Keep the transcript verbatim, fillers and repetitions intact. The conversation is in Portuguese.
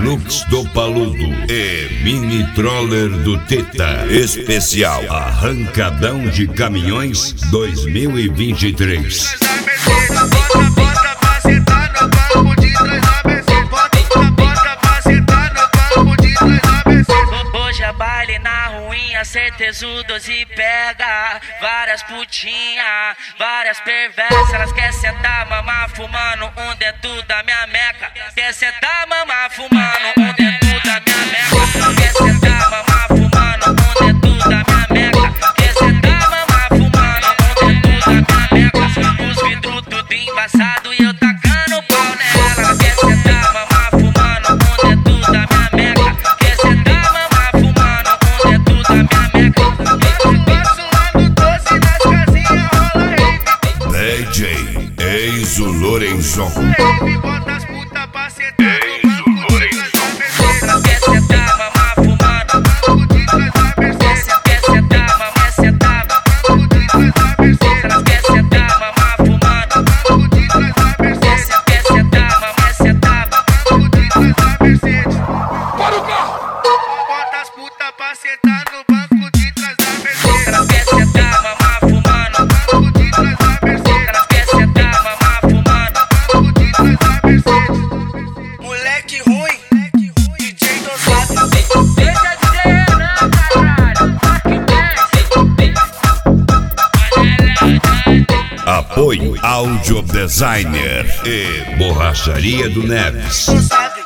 Hilux do Paludo e Mini Troller do Teta. Especial Arrancadão de Caminhões dois mil e vinte e três. Hoje é baile na ruinha, certezudos e pega várias putinha, várias perversas. Elas querem sentar, mamar, fumando um dentro da minha meca. Quer sentar, mamar, fumando um dentro da minha meca. Quer sentar, mamar, fumando um dentro da minha meca. Quer sentar, mamar, fumando um dentro da minha meca. Os vidros tudo embaçado e eu tacando pau nela. Quer sentar, mamar, fumando um dentro da minha meca. Quer sentar, mamar, fumando um dentro da minha meca. D J Enzo Lorenzon. Bota as puta pra sentar no banco de trás da Mercedes. Quer sentar, mamar, fumando no banco de trás da Mercedes. Quer sentar, mamar, sentar no banco de trás da Mercedes. Quer sentar, mamar, fumando no banco de trás da Mercedes. Quer sentar, mamar, sentar no banco de trás da Mercedes. Para o carro! Bota as puta pra sentar no banco de trás da Mercedes. Quer sentar, mamar, fumando no banco de trás da Mercedes. Quer sentar, mamar, fumando no banco de trás da Mercedes. Moleque ruim, D J dosado. Deixa de ser não, caralho. Apoio Audio Designer e Borracharia do Neves. Dosado.